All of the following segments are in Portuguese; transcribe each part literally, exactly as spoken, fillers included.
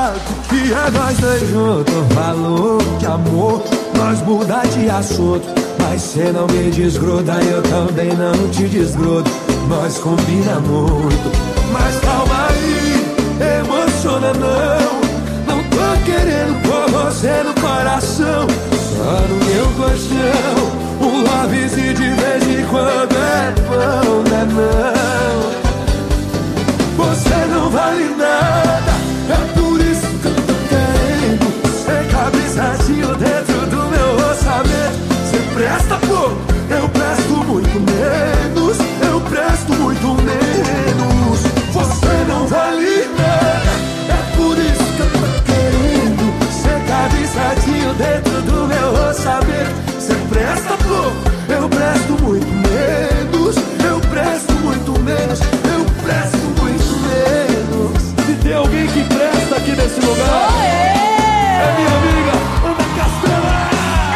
que é nós dois juntos. Falou que amor, nós muda de assunto, mas cê não me desgruda, eu também não te desgrudo. Nós combina muito, mas calma aí, emociona não. Não tô querendo pôr você no coração, só no meu colchão. Um lovezinho de vez em quando é bom, né não? Você não vale nada, é por isso que eu tô querendo. Você cabe certinho dentro do meu orçamento. Você presta pouco, eu presto muito menos. Eu presto muito menos. Você não vale nada, é por isso que eu tô querendo. Você cabe certinho dentro do meu orçamento. Você presta pouco, eu presto muito menos. Eu presto muito menos. Eu presto muito menos. Se tem alguém que presta aqui nesse lugar, oh, é, é minha amiga Ana Castela.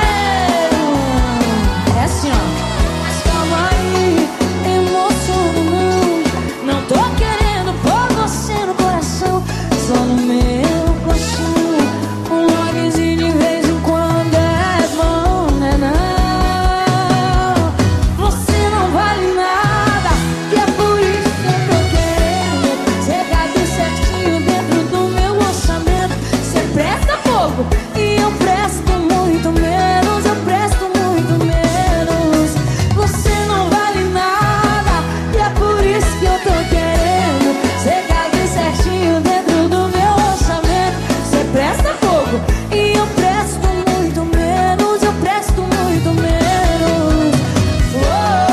É, é assim, ó. Mas calma aí, emociona não. Não tô querendo pôr você no coração, só no meu coração. Um lovezinho de vez em quando é bom, né não? Você não vale nada, e é por isso que eu tô querendo. Você cabe certinho dentro do meu orçamento. Você presta pouco e eu presto muito menos. Eu presto muito menos. Você não vale nada, e é por isso que eu tô querendo. Você cabe certinho dentro do meu orçamento. Você presta pouco e eu presto muito menos. Eu presto muito menos. Oh,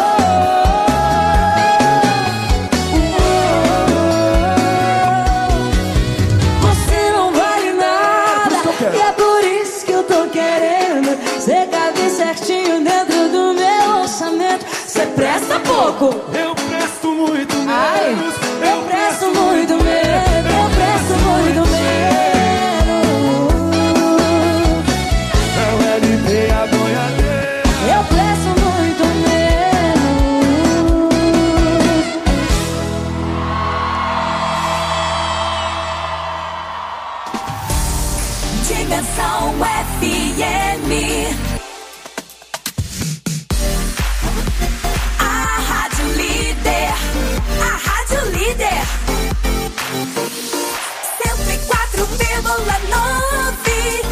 oh, oh. Você não vale nada, e é por isso que eu tô querendo. Você cabe certinho dentro do meu orçamento. Você presta pouco, Eu presto muito menos. ai, eu presto muito menos. Eu presto muito menos. Não é de ter a boiadeira. Eu presto muito menos. Dimensão F M. A Rádio Líder. A Rádio Líder. cento e quatro vírgula nove.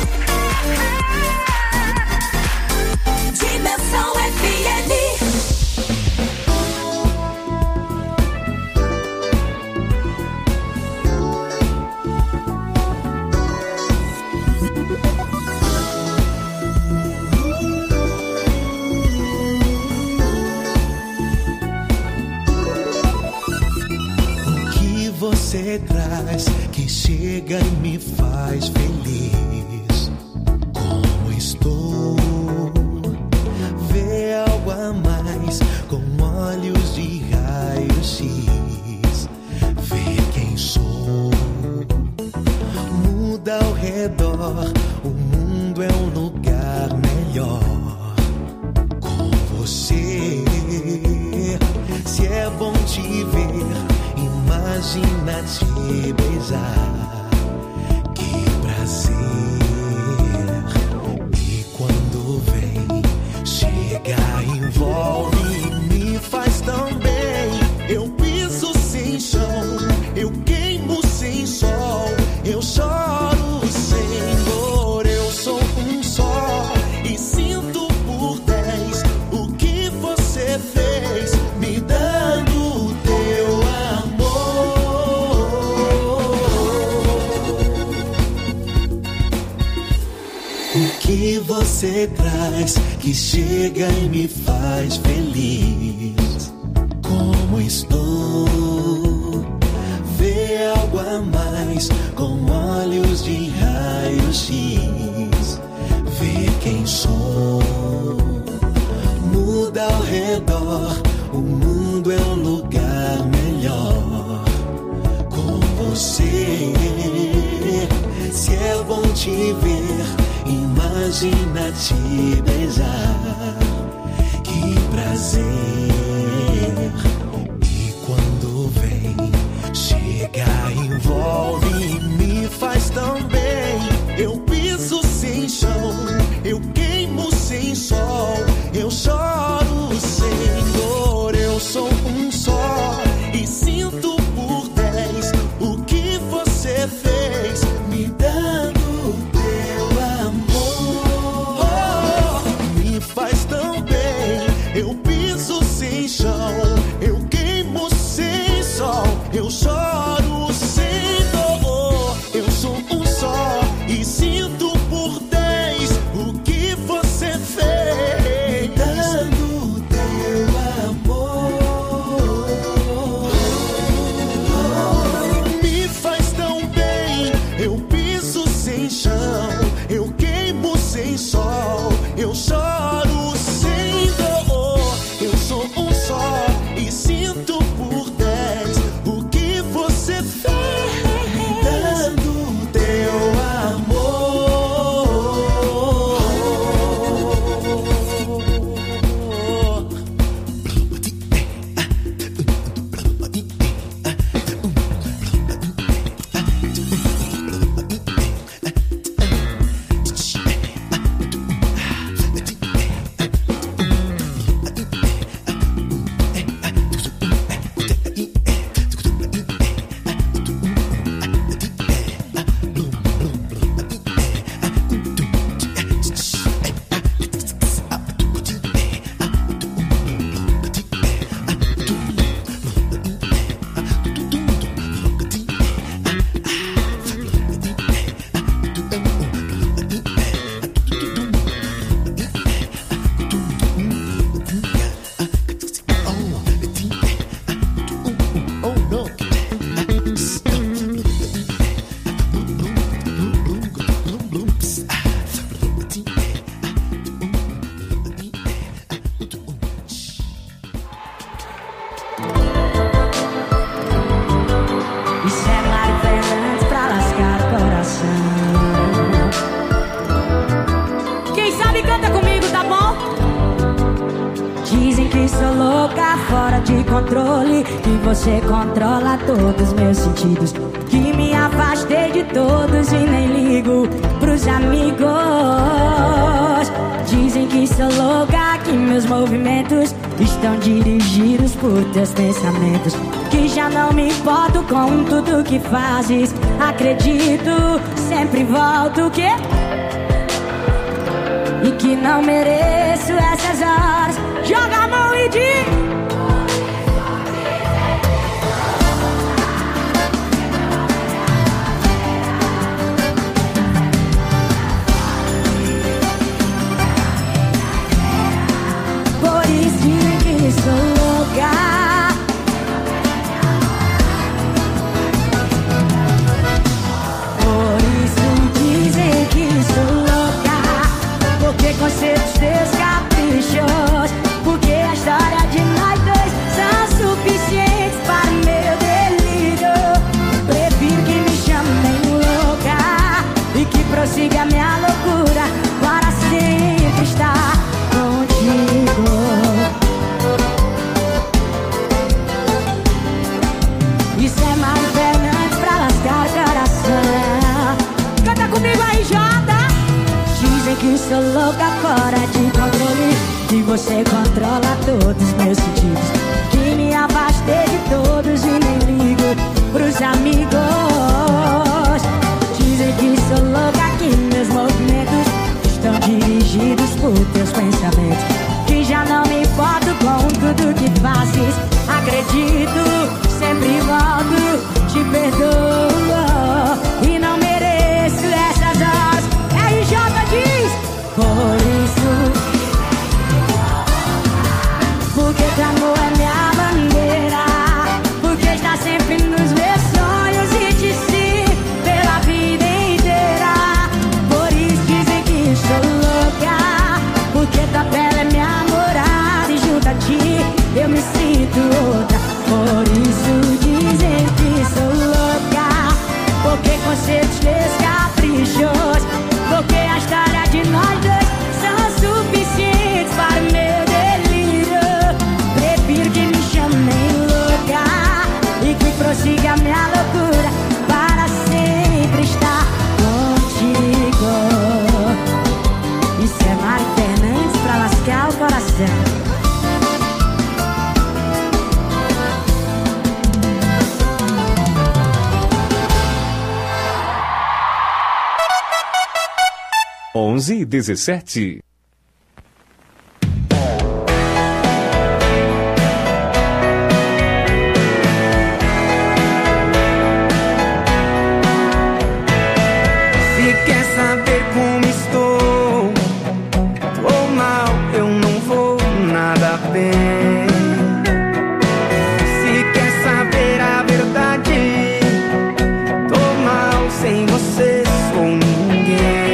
Dimensão F M. O que você traz que chega e me faz feliz? Como estou? Vê algo a mais com olhos de raio-x. Vê quem sou. Muda ao redor, o mundo é um lugar melhor. Com você, se é bom te ver, imagina te beijar. Que prazer. E quando vem, chega, envolve e me faz tão bem. Eu piso sem chão, eu queimo sem sol, eu choro sem dor. Eu sou um só e sinto por dez o que você fez, me dando teu amor. O que você traz que chega e me faz feliz? Como estou? Vê algo a mais com olhos de raio-x. Vê quem sou. Muda ao redor, o mundo é um lugar melhor. Com você, se é bom te ver, imagina te beijar. Que prazer. E quando vem, chega, envolve e me faz tão fora de controle, que você controla todos meus sentidos, que me afastei de todos e nem ligo pros amigos. Dizem que sou louca, que meus movimentos estão dirigidos por teus pensamentos, que já não me importo com tudo que fazes. Acredito, sempre volto que e que não mereço essas horas. Joga a mão e diz: por isso dizem que sou louca. Por isso dizem que sou louca, porque conceitos teus caprichos, porque a história de nós dois são suficientes para o meu delírio. Prefiro que me chamem louca e que prossiga minha loucura para sempre estar contigo. Isso é mais Fernandes pra lascar o coração. Canta comigo aí, Jota. Dizem que sou louca, fora de controle, que você controla todos meus sentidos, que me afastei de todos e nem ligo pros amigos. Dizem que sou louca, que meus movimentos estão dirigidos por teus pensamentos, que já não me importo com tudo que fazes. Acredito, sempre volto, te perdoo e não mereço essas horas. R J diz: por isso, porque teu amor é minha bandeira, porque está sempre nos meus sonhos e te sigo pela vida inteira. Por isso dizem que sou louca, porque tua pele é minha morada e junto a ti eu me sinto outra. Por isso dizem que sou louca, porque conceitos teus caprichos, porque a história de nós dois são suficientes para o meu delírio. Prefiro que me chamem louca e que prossiga minha loucura para sempre estar contigo. Isso é Mari Fernandes pra lascar o coração. onze e dezessete. Se quer saber como estou, tô mal, eu não vou nada bem. Se quer saber a verdade, tô mal, sem você sou ninguém.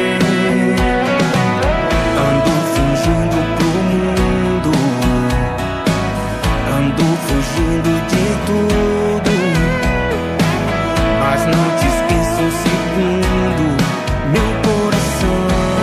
Fugindo de tudo, mas não te esqueça um segundo, meu coração.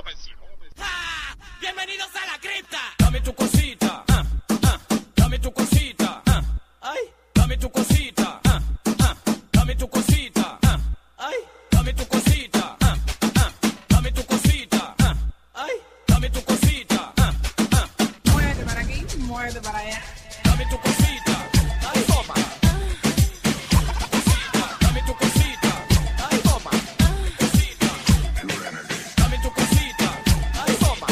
Bienvenidos a la cripta. Dame tu cosita, ah, ah, dame tu cosita, ah, ay, dame tu cosita, ah, ah, dame tu cosita, ah, ay, dame tu cosita, ah, ah, dame tu cosita, ah, ay, dame tu cosita, ah, ah. Muerde para aquí, muerde para allá. Dame tu cosita, ay, toma. Cosita, dame tu cosita, ay, toma. Cosita, dame tu cosita, ay, toma.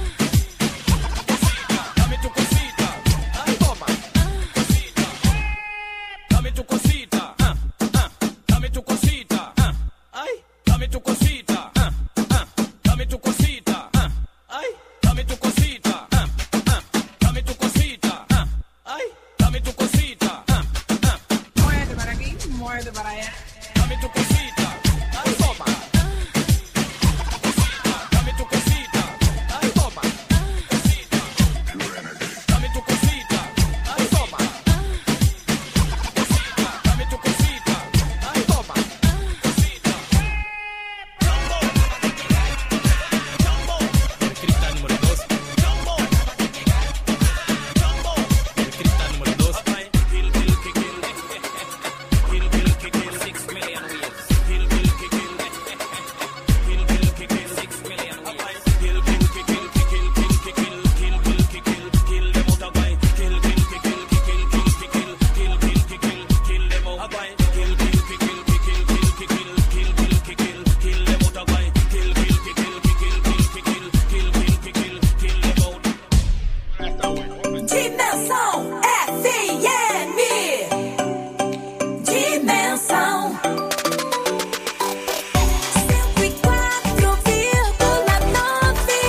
Dame tu cosita, ay, toma. Cosita, dame tu cosita, ah, ah, dame tu cosita, ah, ay, dame tu cosita, ah, ah, dame tu cosita, ah, ay, dame tu cosita, ah, ah, dame tu cosita, ah, ay, dame tu cosita, ah, ah, Muerde para aquí, muerde para allá. dame tu cosita, ay, toma. Cosita, dame tu cosita, ay, toma. Cosita, dame tu cosita, ay, toma. Cosita, dame tu cosita, ay, toma. Cosita. Jumbo. Jumbo. Cripta número dos. Jumbo. Jumbo. Cripta número dos. Kill, kill, kill, kill. Kill, kill, kill, kill. Six million wheels. Kill, kill, kill, kill. Kill, kill, kill, kill. Six million wheels. Kill, kill, kill, kill, kill, kill, kill, kill, kill, kill, kill, kill, kill the motorbike. Kill, kill, kill, kill, kill, kill, kill, kill, kill, kill, kill, kill, kill the motorbike. Kill, kill, kill, kill, kill, kill, kill, kill, kill, kill, kill, kill, kill the motorbike. Kill, kill, kill, kill, kill, kill, kill, kill, kill, kill, kill, kill, kill the motorbike. Dimensão F M. Dimensão cento e quatro vírgula nove.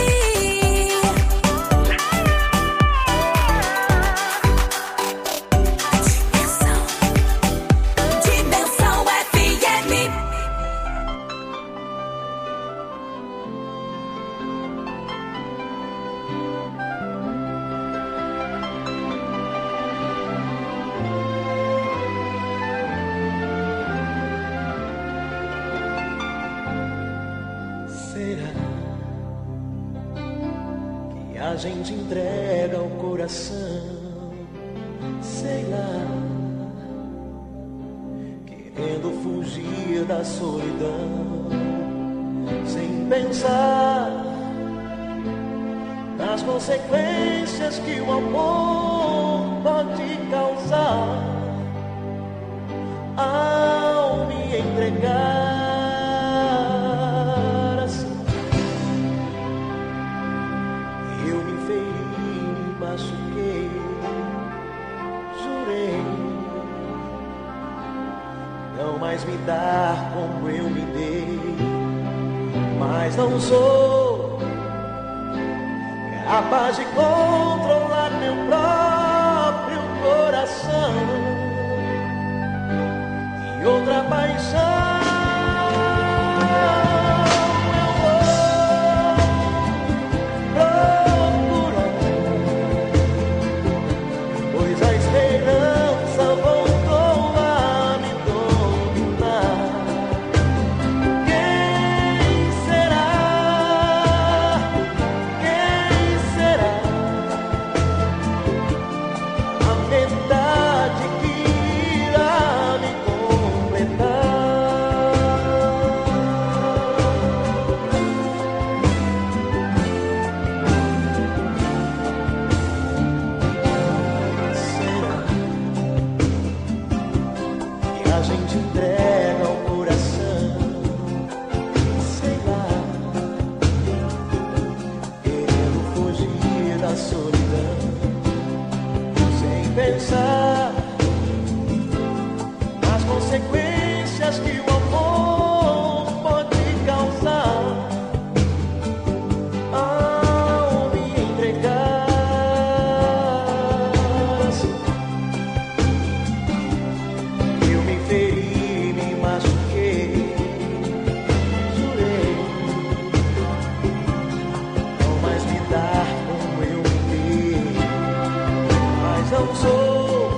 Dimensão. Dimensão F M. Será que a gente entrega o coração? Sei lá, querendo fugir da solidão, sem pensar nas consequências que o amor pode causar ao me entregar. Assim, eu me feri, me machuquei, jurei não mais me dar como eu me dei, mas não sou capaz de controlar meu próprio coração e outra paixão. Eu vou procurar, pois a esperança voltou a me dominar. Quem será? Quem será? A metade que irá me completar. Será que a gente entrega o coração? Sei lá, querendo fugir da solidão, sem pensar nas consequências que o amor pode causar ao me entregar. Assim, eu me feri, me machuquei, jurei não mais me dar como eu me dei, mas não sou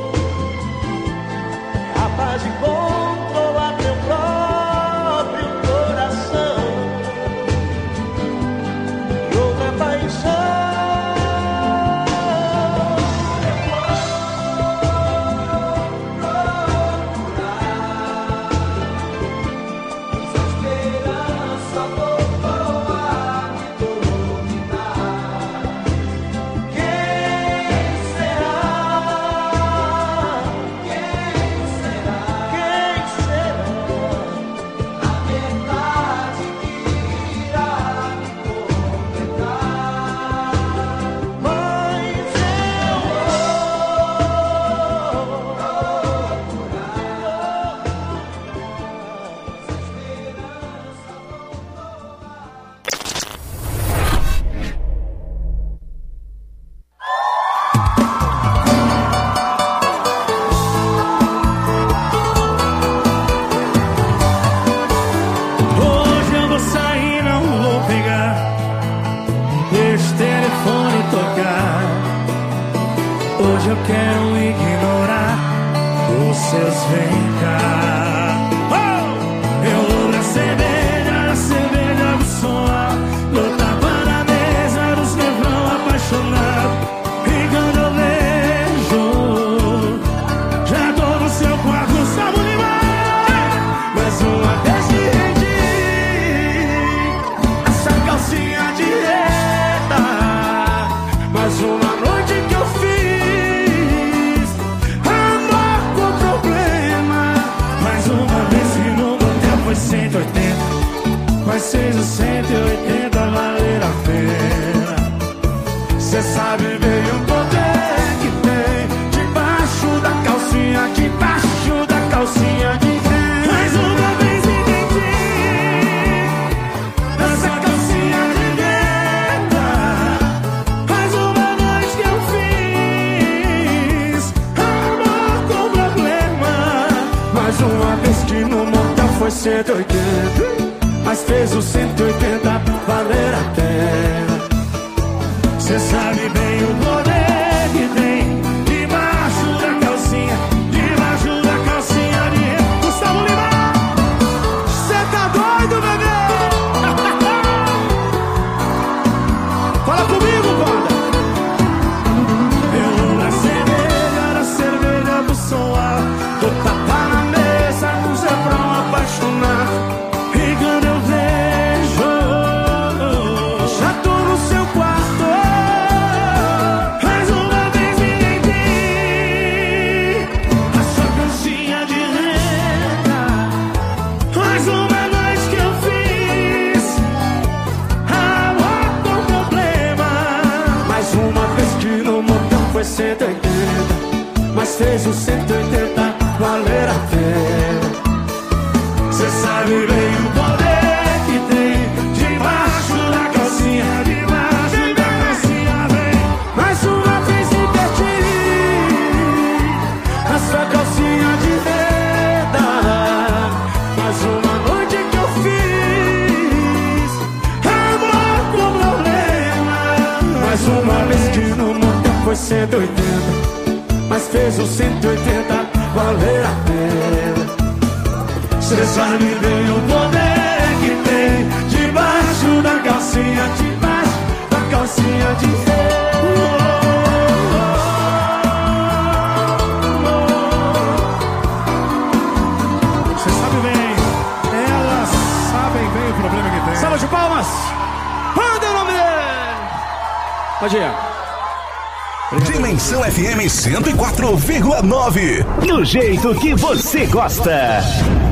seus vem cá. Oh! Eu vou na cerveja, na cerveja do som, no tapa na mesa dos nevrão apaixonado. E quando eu vejo, já tô no seu quarto, Gustavo Lima. Mais uma vez que rendi essa calcinha de reta. Mais uma noite que eu fiz amor com problema. Mais uma vez que no motel foi cento e oitenta, mas seis ou cento e oitenta valer a pena. Cê sabe bem o poder que tem debaixo da calcinha, debaixo da calcinha de renda. Mais uma vez entendi essa calcinha de renda. Mais uma noite que eu fiz amor com problema. Mais uma vez que no motel foi cento e oitenta, mas fez o cento e oitenta valer a pena. Cê sabe bem o poder que tem debaixo da calcinha, debaixo da calcinha de renda. Gustavo Lima, cê tá doido, bebê? Fala comigo, banda. Eu na cerveja, na cerveja do som alto, tô tapa na mesa, com Zé Brão apaixonado. E quando eu vejo, já tô no seu quarto. Mais uma vez me entendi a sua calcinha de renda. Mais uma noite que eu fiz amor com problema. Mais uma vez que no motel foi cento e oitenta, mas fez o cento e oitenta valer a pena. Cê sabe bem o poder que tem debaixo da calcinha, debaixo da calcinha, vem. Mais uma vez entendi a sua calcinha de renda. Mais uma noite que eu fiz amor com problema. Mais uma vez que no motel foi cento e oitenta, mas fez o cento e oitenta valer a pena. Cê sabe bem o poder que tem debaixo da calcinha, debaixo da calcinha de renda. Cê sabe bem, elas sabem bem o problema que tem. Salva de palmas! Manda o nome dele! Pode ir. Dimensão F M cento e quatro vírgula nove. Do jeito que você gosta.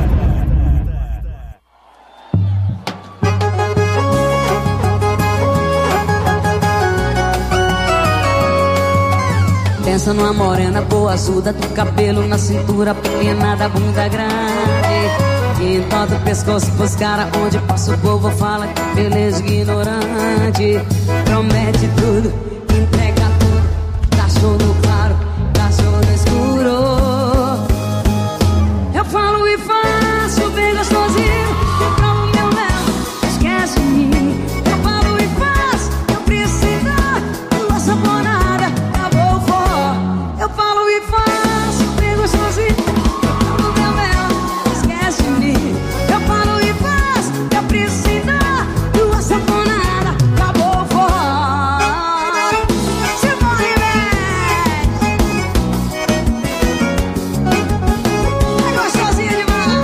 Pensa numa morena boa, azul, do cabelo na cintura, pequena da bunda grande. E entorta o pescoço pros caras, onde passa o povo fala que beleza ignorante. Promete tudo, entrega tudo, cachorro no claro, cachorro no escuro. Eu falo e faço bem gostosinho, eu provo meu mel, esquece de mim. Eu falo e faço, eu preciso da nossa bonada, acabou o forró. Eu falo e faço bem gostosinho, eu provo meu mel, esquece de mim. Eu falo e faço, eu preciso da nossa bonada, acabou o forró. Se morre bem, é gostosinho demais.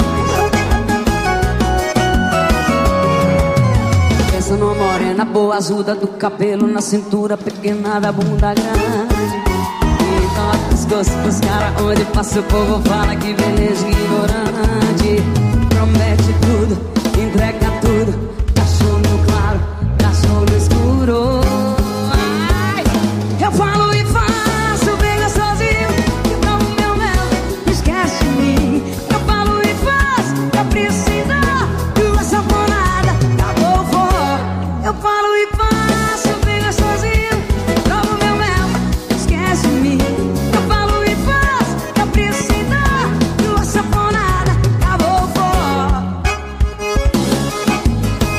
Pensa numa morena boa, azuda do cabelo na cintura, pequena da bunda grande. E toca os gostos pros caras, onde passa o povo fala que beleza ignorante. Promete tudo, entrega tudo, cachorro no claro, cachorro no escuro. Ai, eu falo e faço bem gostosinho, que provo meu mel, esquece de mim. Eu falo e faço, eu preciso de uma sanfonada, acabou o forró. Eu falo e faço bem gostosinho, provo meu mel, esquece de mim. Eu falo e faço, eu preciso de uma sanfonada, acabou o forró.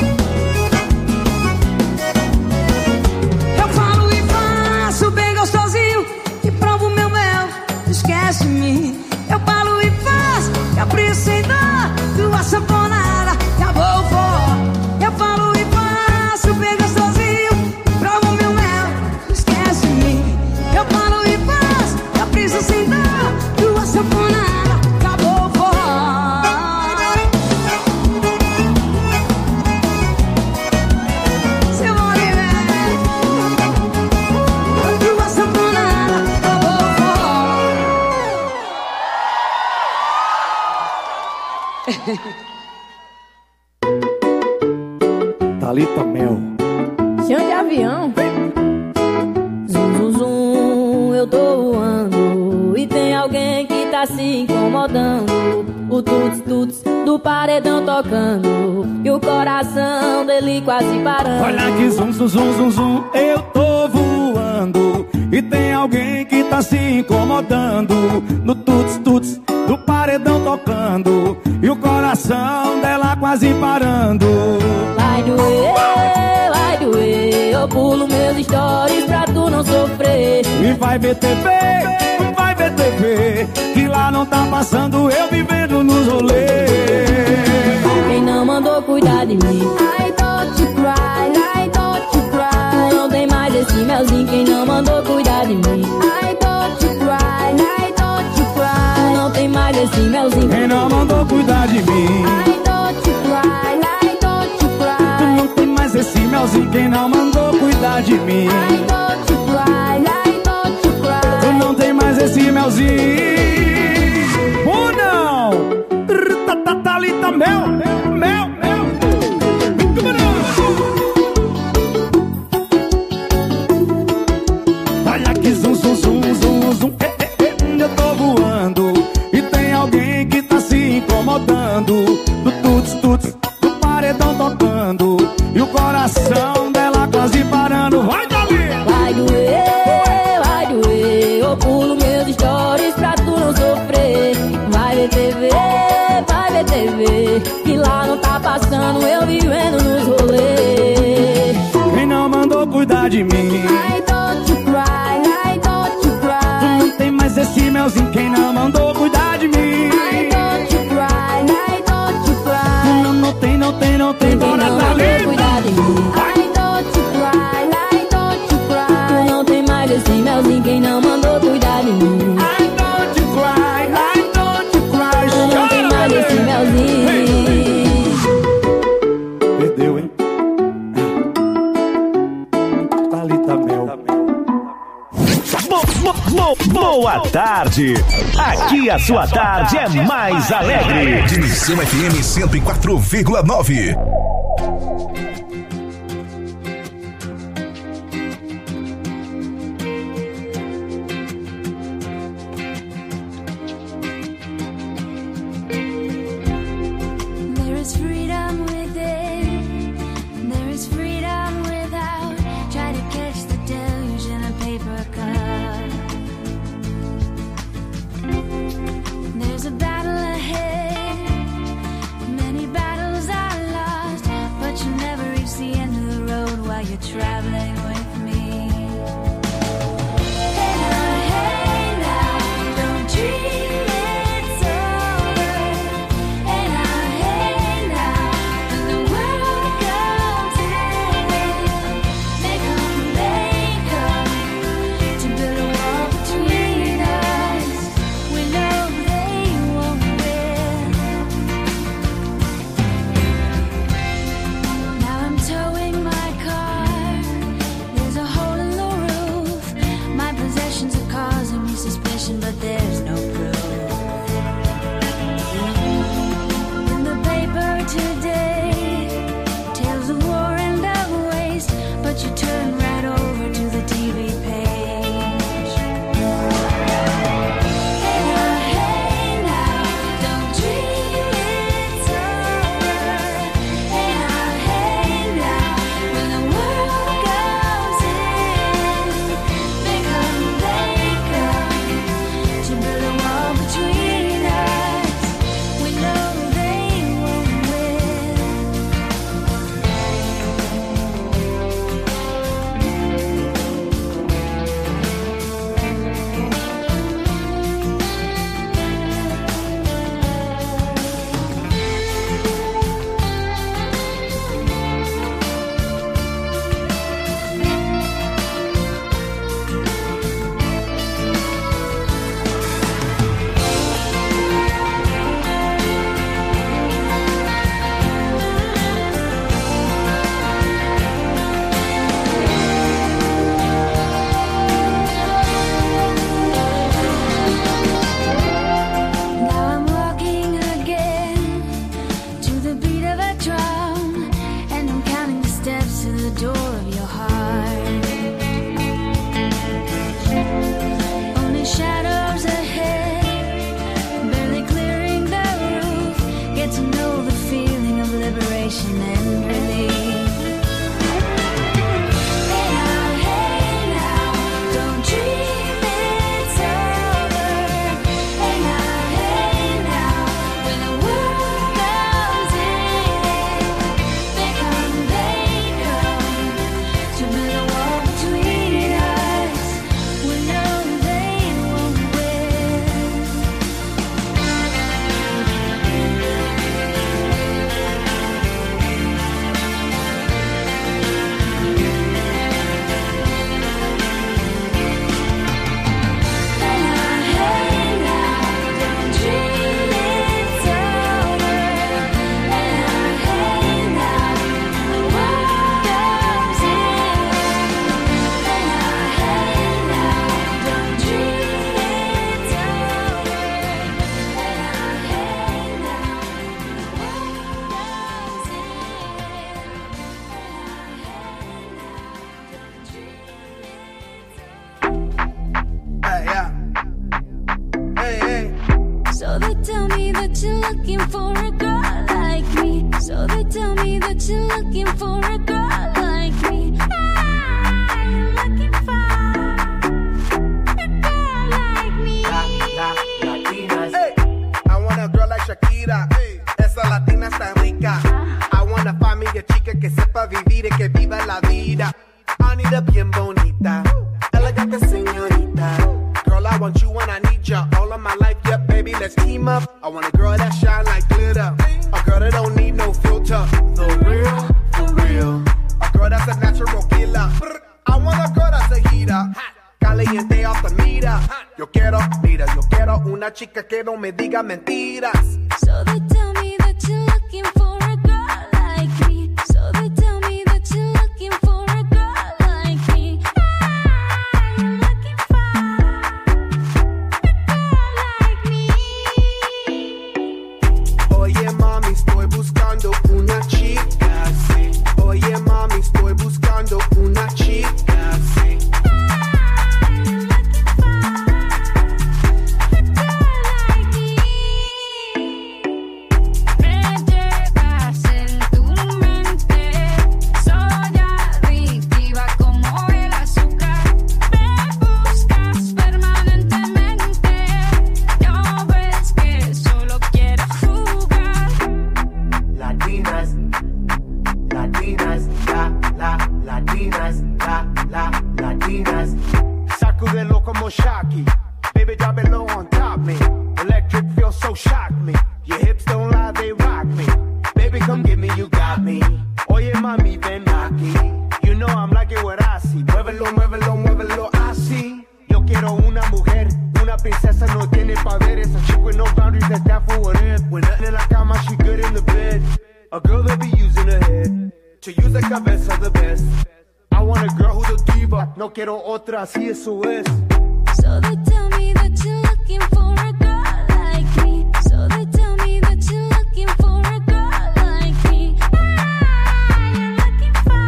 Thalita Mel. Chão de avião. Zum, zum, zum, eu tô voando. E tem alguém que tá se incomodando. O tuts, tuts do paredão tocando. E o coração dele quase parando. Olha que zum, zum, zum, zum, zum, eu tô voando. E tem alguém que tá se incomodando. No tuts, tuts do paredão tocando. E o coração dela quase parando. Vai doer, vai doer. Eu pulo meus stories pra tu não sofrer. E vai ver T V, vai ver T V, que lá não tá passando eu vivendo nos rolês. Quem não mandou cuidar de mim? I don't you cry, I don't you cry. Não tem mais esse melzinho. Quem não mandou cuidar de mim? I don't you cry, I don't you cry. Não tem mais esse melzinho. Quem não mandou cuidar de mim? I don't you cry, I don't you cry. Não tem mais esse melzinho. Quem não mandou cuidar de mim? I don't you cry, I don't you cry. Não tem mais esse melzinho. Ou não? Thalita Mel, mel, mel. Olha que zum, zum, zum, zum, zum. Eh, eh, eh, eu tô voando. E tem alguém que tá se incomodando. Do tuts, tuts, do paredão tocando. E o coração dela quase parando. Vai, Dali! Vai doer, vai doer. Eu pulo meus stories pra tu não sofrer. Vai ver T V, vai ver T V, que lá não tá passando eu vivendo nos rolês. Quem não mandou cuidar de mim? I don't you cry, I don't you cry. Não tem mais esse melzinho. Quem não mandou cuidar de mim? I don't you cry, I don't you cry. Não, não tem, não tem, não tem. Quem não Bora, mandou Thalita! cuidar de mim? I don't you cry, I don't you cry. Não tem mais esse melzinho. Quem não mandou cuidar de mim? I don't you cry, I don't you cry. Não tem mais esse melzinho. Perdeu, hein? Thalita Mel. Bo- bo- bo- Boa tarde. Aqui a sua tarde é mais alegre. Dimensão F M cento e quatro vírgula nove. There is freedom within, there is freedom without. Try to catch the deluge in a paper cup. There's a battle ahead, many battles are lost, but you never reach the end of the road while you're traveling with me. Hey now, hey now, don't dream it's over. Hey now, hey now, when the world comes in, they come, they come to build a wall between us. We know they won't win. Now I'm towing my car. There's looking for a girl like me. So they tell me that you're looking for a girl like me. I'm looking for a girl like me. La, la, latinas. Hey, I want a girl like Shakira. Hey, esa latina está rica. I want a familia chica que sepa vivir y que viva la vida. Anita bien bonita, elegante señorita. Girl, I want you and I need ya all of my life. Yeah, baby, let's team up. I want a girl that shine like glitter, a girl that don't need no filter. The real, for real. A girl that's a natural killer. I want a girl that's a heater, caliente off the meter. Yo quiero, mira, yo quiero una chica que no me diga mentiras. So they tell me that you're looking for a girl like me. So they tell me that you're looking for a girl like me. I'm looking for a girl like me. Oye mami, estoy buscando una chica, sí. Oye mami, estoy buscando una chica, sí. Sacudelo como Shocky. Baby, drop it low on top me. Electric feels so shock me. Your hips don't lie, they rock me. Baby, come get me, you got me. Oye, mami, ven aquí. You know I'm liking what I see. Muévelo, muévelo, muévelo así. Yo quiero una mujer, una princesa, no tiene poderes. A chick with no boundaries, that's that for what it. When nothing in la cama, she good in the bed. A girl that be using her head to use the cabeza the best. I want a girl who's a diva. No quiero otra, así eso es. So they tell me that you're looking for a girl like me. So they tell me that you're looking for a girl like me. I'm looking for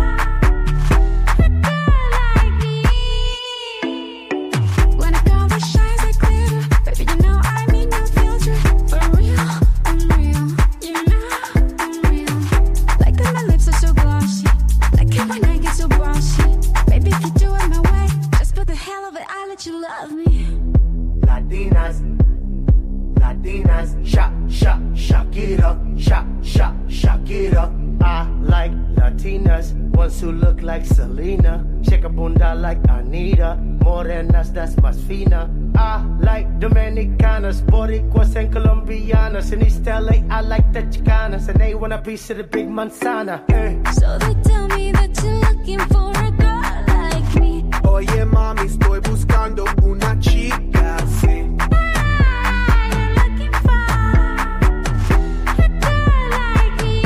a girl like me. When a girl that shines like glitter, baby, you know I mean no filter. For real, I'm real. You know I'm real. Like that my lips are so glossy. Like it when I get so bossy. Baby, if you do it my way, just for the hell of it, I let you love me. Latinas, Latinas, Sha, Sha, Shakira, Sha, Sha, Shakira. I like Latinas, ones who look like Selena. Shake a bunda like Anita, morenas, that's más fina. I like Dominicanas, Boricuas and Colombianas. In East L A, I like the Chicanas, and they want a piece of the big manzana. Eh. So they tell me that you're looking for a girl like me. Oye mami, estoy buscando una chica, sí. I'm looking for a girl like me.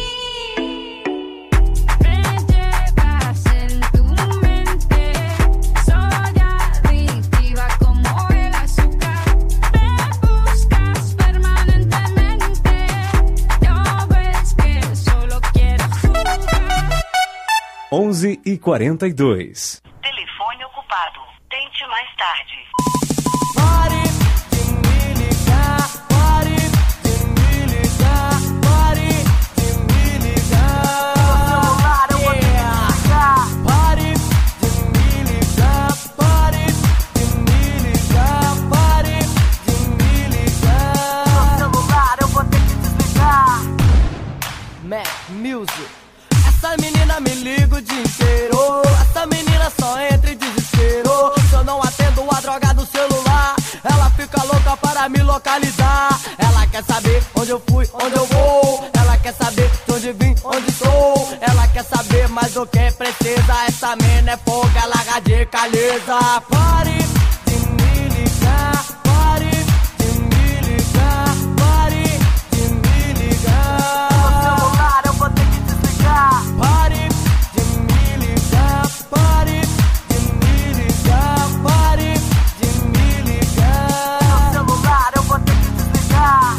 Me llevas en tu mente, soy adictiva como el azúcar. Me buscas permanentemente, no ves que solo quiero jugar. onze e quarenta e dois. Telefone ocupado. Tente mais tarde. Pare de me ligar, pare de me ligar, pare de me ligar. Meu celular eu vou ter que desligar. Pare de me ligar, pare de me ligar, pare de me ligar. Meu celular eu vou ter que desligar. Mac Music. Essa menina me liga o dia inteiro. Essa menina só entra em desespero. Se eu não atendo a droga do celular, ela fica louca para me localizar. Ela quer saber onde eu fui, onde eu vou. Ela quer saber de onde vim, onde estou. Ela quer saber mais do que precisa. Essa menina é fogo, ela radicaliza. Pare de me ligar, pare de me ligar, pare de me ligar. Meu celular eu vou ter que desligar. Pare de me ligar, pare de me ligar, pare de me ligar. Meu celular eu vou ter que desligar.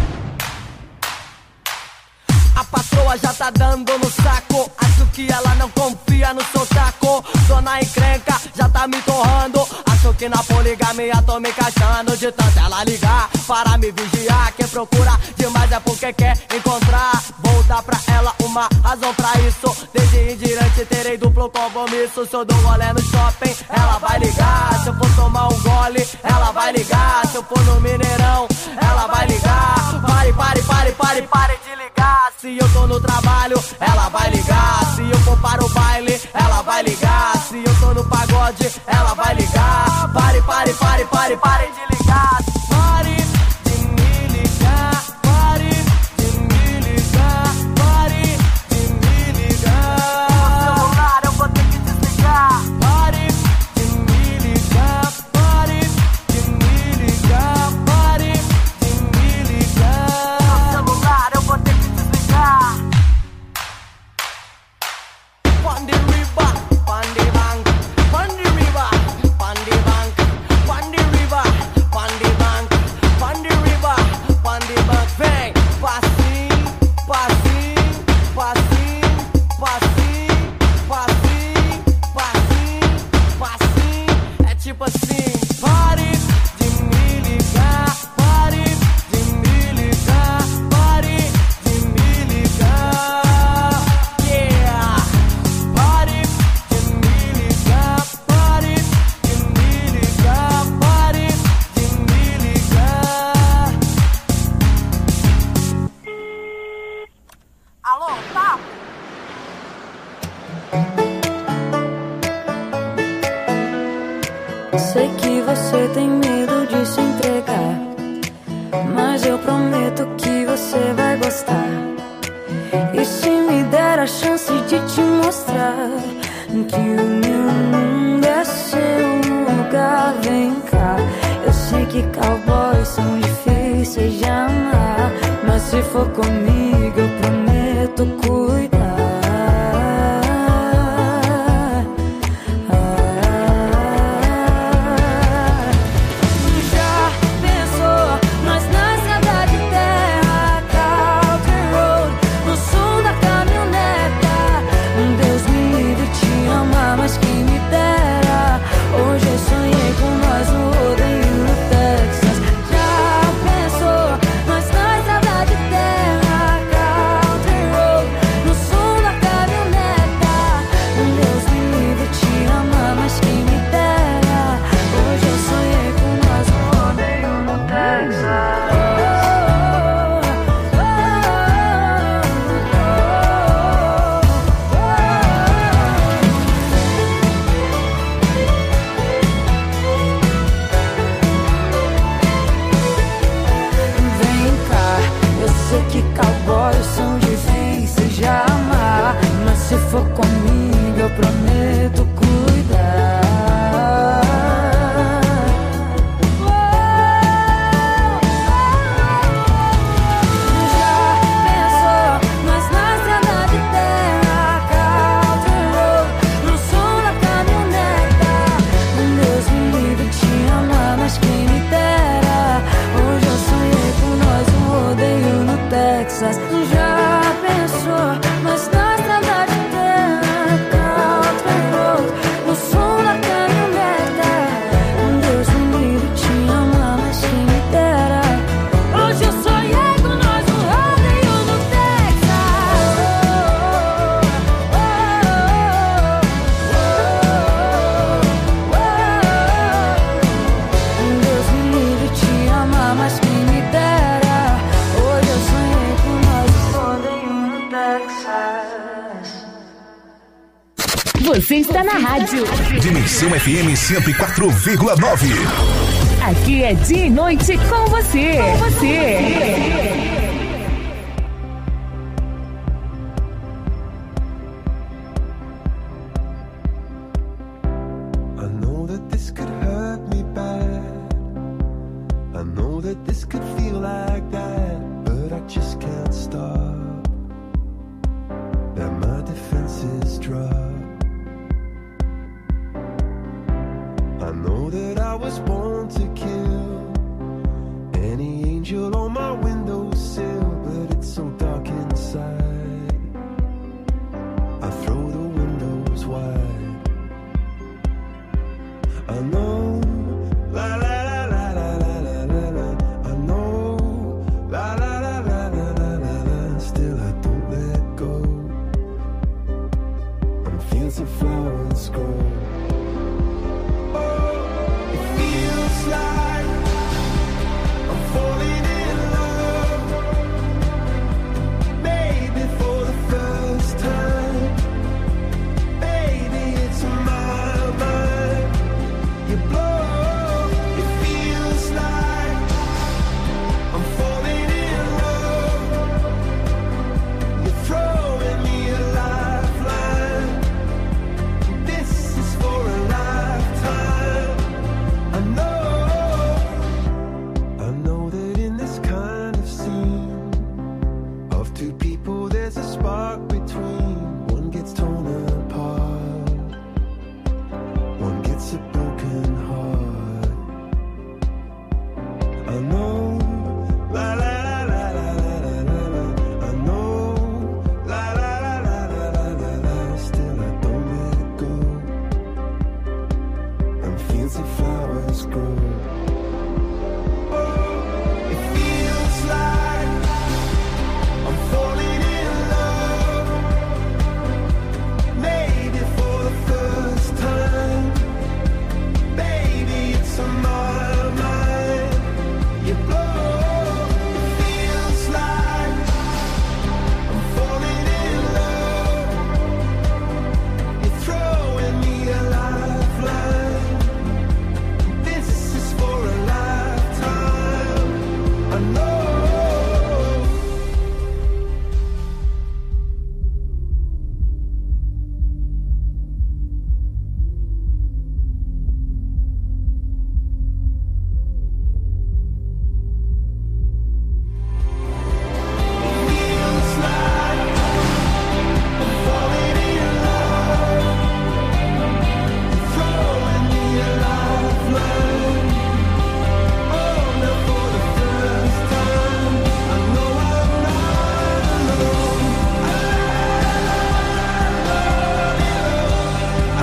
A patroa já tá dando no saco. Acho que ela não confia no seu taco. Dona encrenca já tá me torrando. Acho que na poligamia tô me encaixando. De tanto ela ligar, para me vigiar. Quem procura demais é porque quer encontrar. Vou dar pra ela uma razão pra isso. Desde em diante terei duplo compromisso. Se eu dou um olé no shopping, ela vai ligar. Se eu for tomar um gole, ela vai ligar. Se eu for no Mineirão, ela vai ligar. Pare, pare, pare, pare, pare de ligar. Se eu tô no trabalho, ela vai ligar. Se eu for para o baile, ela vai ligar. Se eu tô no pagode, ela vai ligar. Pare, pare, pare, pare, pare de ligar. Pare de me ligar. Pare de me ligar. Pare de me ligar. No celular eu vou ter que desligar. Pare de me ligar. Pare de me ligar. Pare de me ligar. No celular eu vou ter que desligar. Pon the river, pon the bank, pon the river, pon the bank, pon the river, pon the bank, pon the river, pon the bank. Vem, passinho, passinho, passinho, passinho, passinho, passinho, passinho. É tipo assim, pare de me ligar, pare de me ligar, pare de me ligar. Yeah. Pare de me ligar, pare de me ligar, pare de me ligar. Alô, tá? Sei que você tem medo de se entregar, mas eu prometo que você vai gostar. E se me der a chance de te mostrar que o meu mundo é seu lugar, vem cá. Eu sei que cowboys são difíceis de amar, mas se for comigo eu prometo cuidar. Já pensou nós na estrada de terra, Country Road, no som da caminhoneta? Deus me livre te amar, mas quem me dera. Hoje eu sonhei com nós no rodeio no Texas. Já pensou nós na estrada de terra, Country Road, no som da caminhoneta? Deus me livre te amar, mas quem me dera. Hoje eu sonhei com nós no rodeio no Texas. Vem cá, eu sei que cowboys são difíceis de amar, mas se for comigo eu prometo cuidar. Já pensou nós na estrada de terra, Country Road, no som da caminhoneta? Deus me livre te amar, mas quem me dera. Hoje eu sonhei com nós um rodeio no Texas. Já pensou nós na estrada de terra, Country Road, no som da caminhoneta? Deus me livre te amar, mas quem me dera. Hoje eu sonhei com nós um rodeio no Texas. Deus me livre te amar, mas quem me dera. Hoje eu sonhei com nós um rodeio no Texas. Você está na rádio. Dimensão F M cento e quatro vírgula nove. Aqui é dia e noite com você. Com você. I know that this could hurt me bad. I know that this could feel like that, but I just can't stop. And my defenses drop. I know that I was born to kill any angel on my windowsill, but it's so dark inside. I throw the windows wide. I know, la la la la la la la la la. I know fancy flowers grow. It feels like I'm falling in love, maybe for the first time. Baby, it's on my mind. You blow. It feels like I'm falling in love. You're throwing me a lifeline. This is for a lifetime. I know. Feels like I'm falling in love. You're throwing me a lifeline. Oh, now for the first time, I know I'm not alone. I love you. I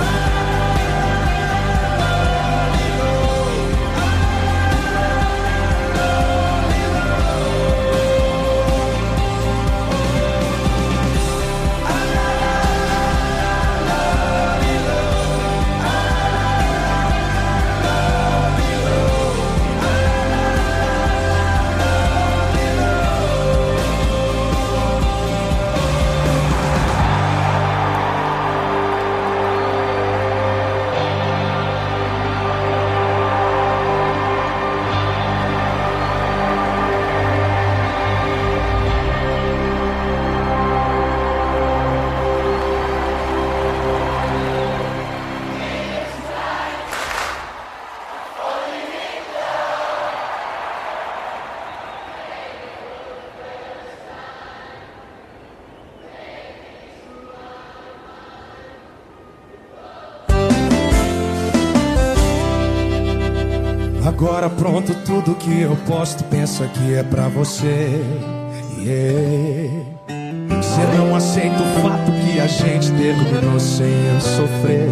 Agora pronto, tudo que eu posto, pensa que é pra você. Yeah. Você não aceita o fato que a gente terminou sem eu sofrer.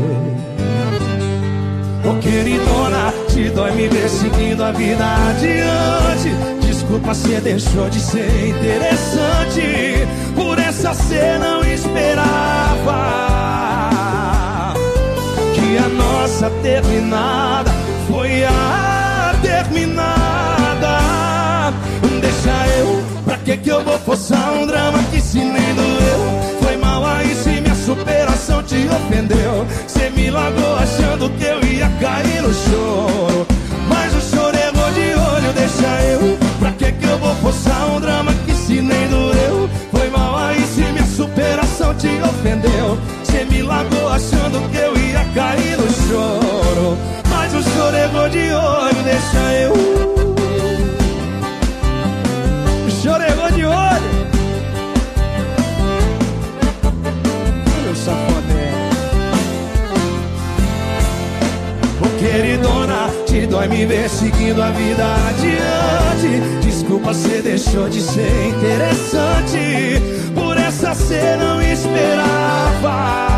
Ô queridona, te dói me ver seguindo a vida adiante. Desculpa, cê deixou de ser interessante. Por essa cê não esperava que a nossa terminada foi a terminada. Deixa eu, pra que que eu vou forçar um drama que se nem doeu? Foi mal aí se minha superação te ofendeu. Cê me largou achando que eu ia cair no choro, mas o choro errou de olho. Deixa eu, pra que que eu vou forçar um drama que se nem doeu? Foi mal aí se minha superação te ofendeu. Cê me largou achando que eu ia cair no choro, mas o choro errou de olho. Deixa eu, o choro errou de olho. Meu safadão. Ô queridona, te dói me ver seguindo a vida adiante. Desculpa, cê deixou de ser interessante. Por essa cê não esperava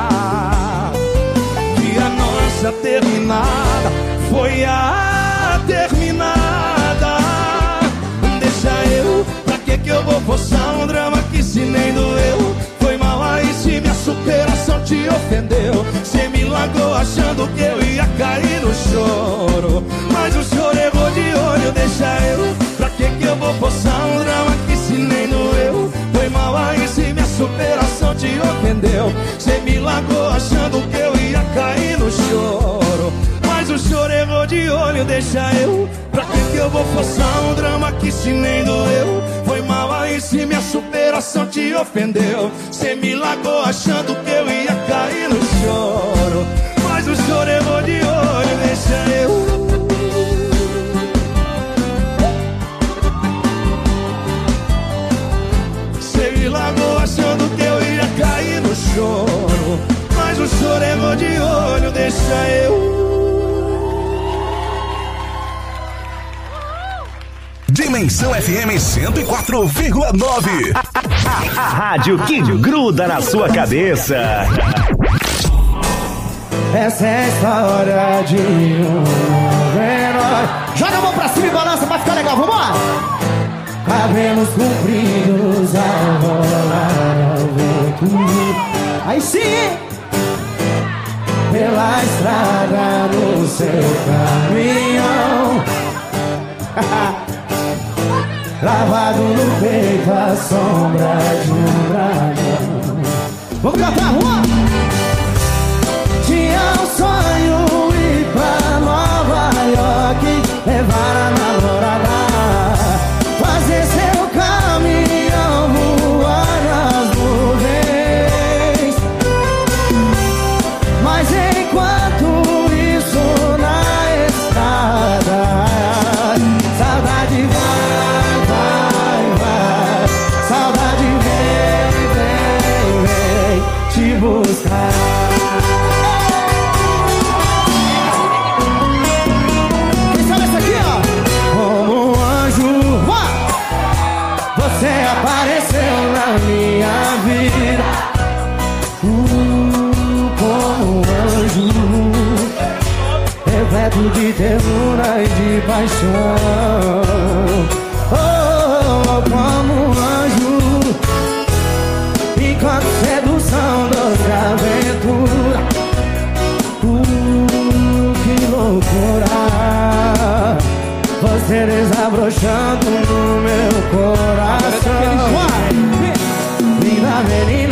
que a nossa terminada foi a terminada. Deixa eu, pra que que eu vou forçar um drama que se nem doeu? Foi mal aí se minha superação te ofendeu. Cê me largou achando que eu ia cair no choro, mas o choro errou de olho. Deixa eu, pra que que eu vou forçar um drama que se nem doeu? Foi mal aí se minha superação te ofendeu. Cê me largou achando que eu ia cair no choro, mas o choro errou de olho. Deixa eu, pra que que eu vou forçar um drama que se nem doeu? Foi mal aí se minha superação te ofendeu. Cê me largou achando que eu ia cair no choro, mas o choro errou de olho. Deixa eu, cê me largou achando que eu ia cair no choro, mas o choro errou de olho. Deixa eu. Dimensão F M cento e quatro vírgula nove. A rádio que gruda na sua cabeça. Essa é a história de um herói. Joga a mão pra cima e balança pra ficar legal, vambora! Cabelos compridos ao rolar ao vento. Aí sim! Pela estrada no seu caminhão. Lavado no peito a sombra de um dragão. Vamos cantar, rua! Tinha um sonho ir pra Nova York, levar a namorada, fazer seu caminhão voar nas nuvens. Mas enquanto isso na estrada, saudade vai, vai, vai, saudade vem, vem, vem te buscar. Quem sabe essa aqui, ó? Como um anjo, você apareceu na minha vida. Uh, como um anjo, repleto de ternura e de paixão. Oh, como um anjo, enquanto sedução, doce aventura. Uh, que loucura, você desabrochando no meu coração. Linda menina,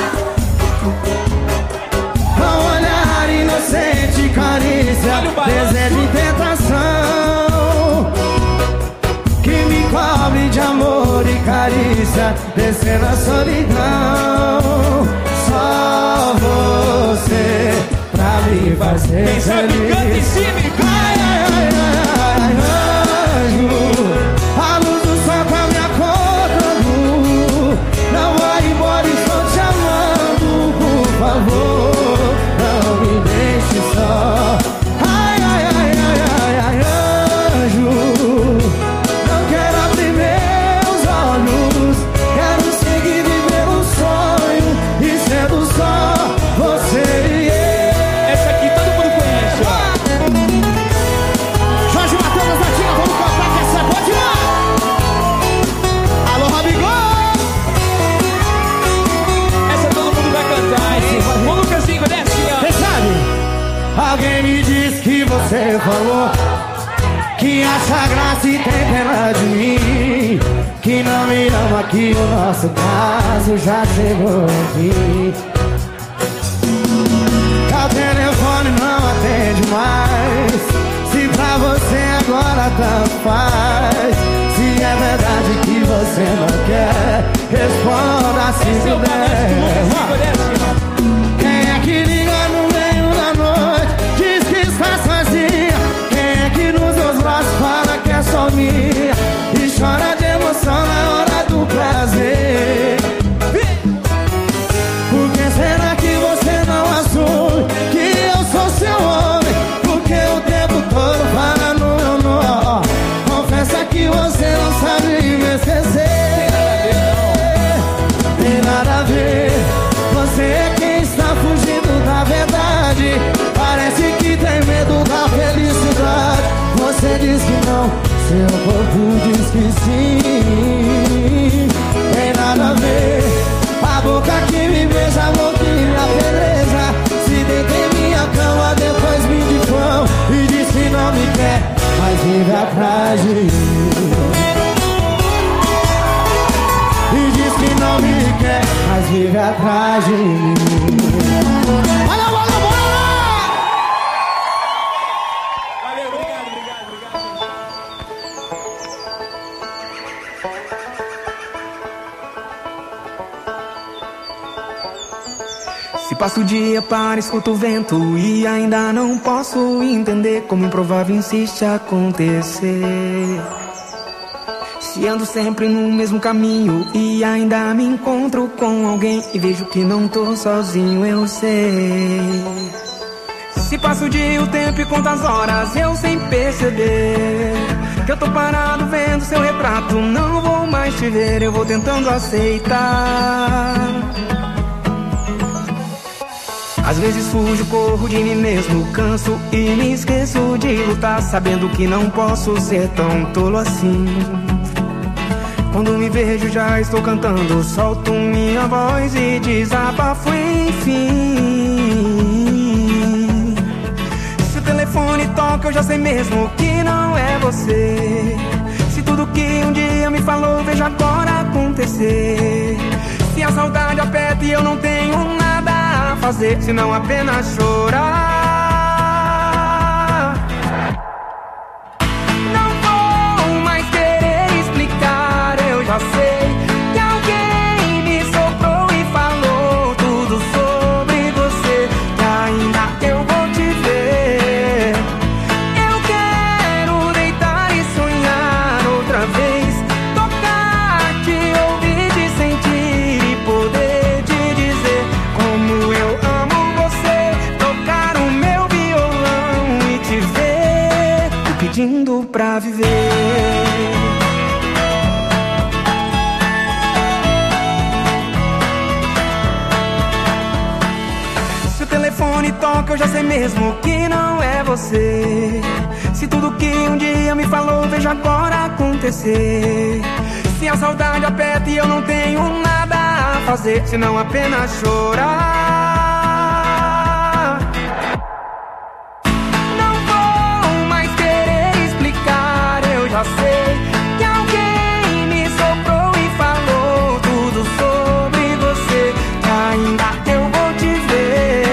com olhar inocente, carícia, desejo e tentação, que me cobre de amor e carícia, descendo a solidão. Só você pra me fazer feliz. Quem sabe canta em cima e ai, ai, ai, ai, ai, anjo, a luz do sol pra me acordando. Não vai embora, estou te amando, por favor, não me deixe só. Ai, ai, ai, ai, ai, ai, anjo, não quero abrir meus olhos, quero seguir viver um sonho e sendo só você e eu. Essa aqui todo mundo conhece, ó. Jorge Matheus, Natinha, vamos cantar que essa é boa demais. Alô, Robigol! Essa todo mundo vai cantar, hein? Ô, Lucasinho, desce, ó. Quem sabe? Alguém me disse que você falou que acha graça e tem pena de mim, que não me ama, que o nosso caso já chegou aqui. O telefone não atende mais, se pra você agora tanto faz. Se é verdade que você não quer, responda se puder. Quem é que liga no meio da noite, diz que está sozinha? Quem é que nos seus braços fala que é só minha e chora de emoção na hora do prazer? Por que será que você não assume que eu sou seu homem? Porque o tempo todo fala no meu nome. Confessa que você não sabe me esquecer. Tem nada a ver, você é quem está fugindo da verdade. Parece que tem medo da felicidade. Você diz que não, seu corpo diz que sim. Tem nada a ver, a boca que me beija, a boca que me apedreja. Se deita em minha cama, depois me difama e diz que não me quer, mas vive atrás de mim. E diz que não me quer, mas vive atrás de mim. Olha, olha, olha! Valeu, obrigado, obrigado, obrigado. Se passo o dia para escuto o vento e ainda não posso entender como improvável insiste acontecer. Se ando sempre no mesmo caminho e ainda me encontro com alguém e vejo que não tô sozinho, eu sei. Se passo o dia, o tempo e conto as horas, eu sem perceber que eu tô parado vendo seu retrato. Não vou mais te ver, eu vou tentando aceitar. Às vezes fujo, corro de mim mesmo, canso e me esqueço de lutar, sabendo que não posso ser tão tolo assim. Quando me vejo já estou cantando, solto minha voz e desabafo enfim. Se o telefone toca eu já sei mesmo que não é você. Se tudo que um dia me falou vejo agora acontecer. Se a saudade aperta e eu não tenho nada a fazer, senão apenas chorar. Já sei que alguém me soprou e falou tudo sobre você, que ainda eu vou te ver. Eu quero deitar e sonhar outra vez, tocar, te ouvir, te sentir e poder te dizer como eu amo você, tocar o meu violão e te ver, me pedindo pra viver. Toca, eu já sei mesmo que não é você. Se tudo que um dia me falou vejo agora acontecer. Se a saudade aperta e eu não tenho nada a fazer, senão apenas chorar. Não vou mais querer explicar, eu já sei que alguém me soprou e falou tudo sobre você, que ainda eu vou te ver.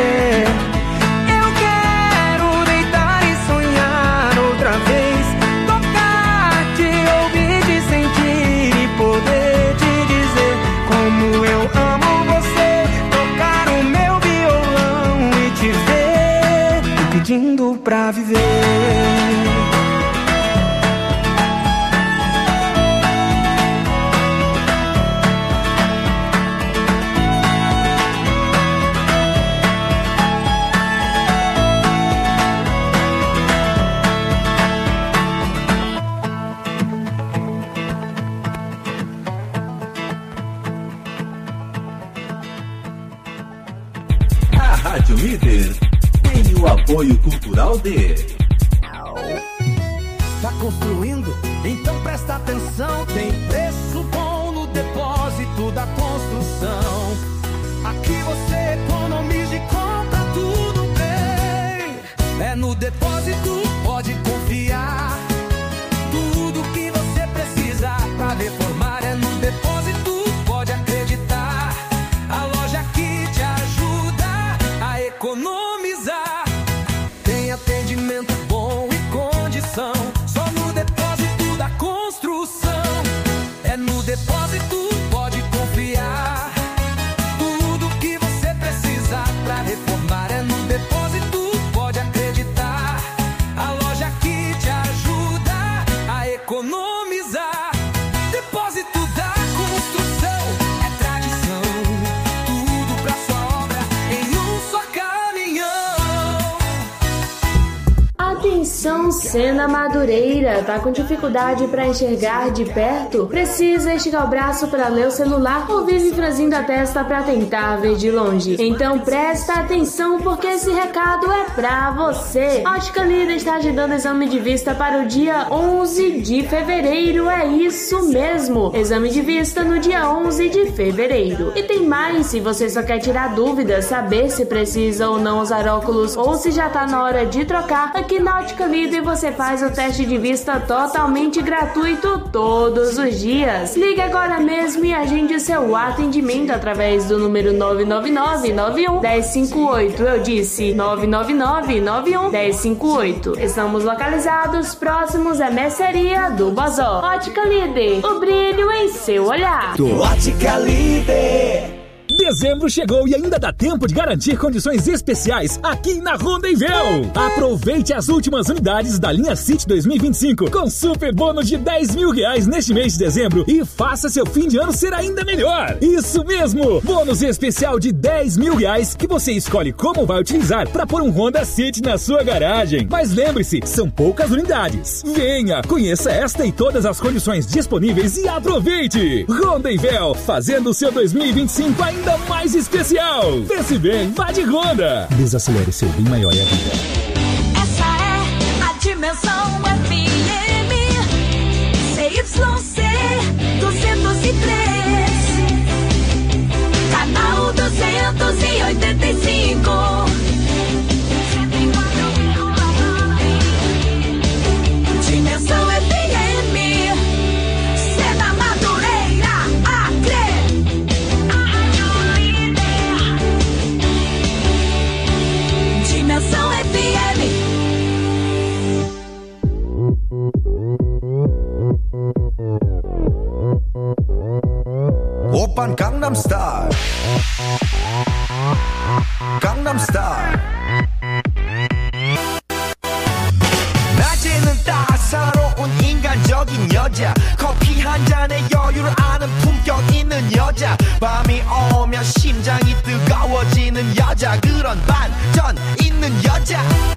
Pedindo pra viver. A Rádio Líder tem o apoio cultural de... Tá construindo? Então presta atenção. Tem preço bom no depósito da construção. Aqui você economiza e compra tudo bem. É no depósito, pode confiar. Tudo que você precisa pra reformar é no depósito, pode acreditar. A loja que te ajuda a economizar. Tem atendimento bom e condição. Só no depósito da construção. É no depósito, pode confiar. Tudo que você precisa pra reformar é no depósito, pode acreditar. A loja que te ajuda a economizar. Depósito da construção é tradição. Tudo pra sua obra em um só caminhão. Atenção, Sena Madureira, tá com dificuldade para enxergar de perto? Precisa esticar o braço para ler o celular ou vive franzindo a testa para tentar ver de longe? Então presta atenção porque esse recado é pra você. A Ótica Líder está agendando exame de vista para o dia onze de fevereiro, é isso mesmo, exame de vista no dia onze de fevereiro. E tem mais, se você só quer tirar dúvidas, saber se precisa ou não usar óculos ou se já tá na hora de trocar, aqui na Ótica Líder você faz o teste de vista totalmente gratuito todos os dias. Ligue agora mesmo e agende seu atendimento através do número nove nove nove nove um um zero cinco oito. Eu disse nove nove nove nove um um zero cinco oito. Estamos localizados próximos à mercearia do Bozó. Ótica Líder, o brilho em seu olhar. Ótica Líder. Dezembro chegou e ainda dá tempo de garantir condições especiais aqui na Rondonvel. Aproveite as últimas unidades da linha City dois mil e vinte e cinco com super bônus de dez mil reais neste mês de dezembro e faça seu fim de ano ser ainda melhor. Isso mesmo, bônus especial de dez mil reais que você escolhe como vai utilizar para pôr um Honda City na sua garagem. Mas lembre-se, são poucas unidades. Venha, conheça esta e todas as condições disponíveis e aproveite. Rondonvel, fazendo o seu dois mil e vinte e cinco ainda ainda mais especial. Pense bem, vá de Honda. Desacelere, seu bem maior é a vida. Essa é a Dimensão F M C Y C duzentos e três, canal duzentos e oitenta e cinco. Dimensão F M, cê da Madureira, Acre. Dimensão F M. 오빤 강남스타일 강남스타일 낮에는 따사로운 인간적인 여자 커피 한 잔에 여유를 아는 품격 있는 여자 밤이 오면 심장이 뜨거워지는 여자 그런 반전 있는 여자